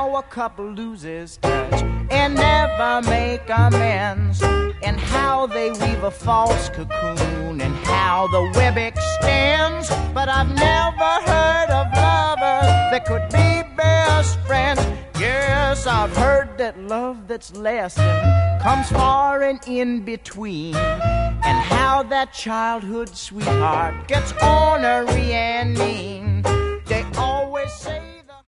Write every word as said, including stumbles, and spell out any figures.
how a couple loses touch and never make amends, and how they weave a false cocoon and how the web extends. But I've never heard of lovers that could be best friends. Yes, I've heard that love that's lasting comes far and in between, and how that childhood sweetheart gets ornery and mean.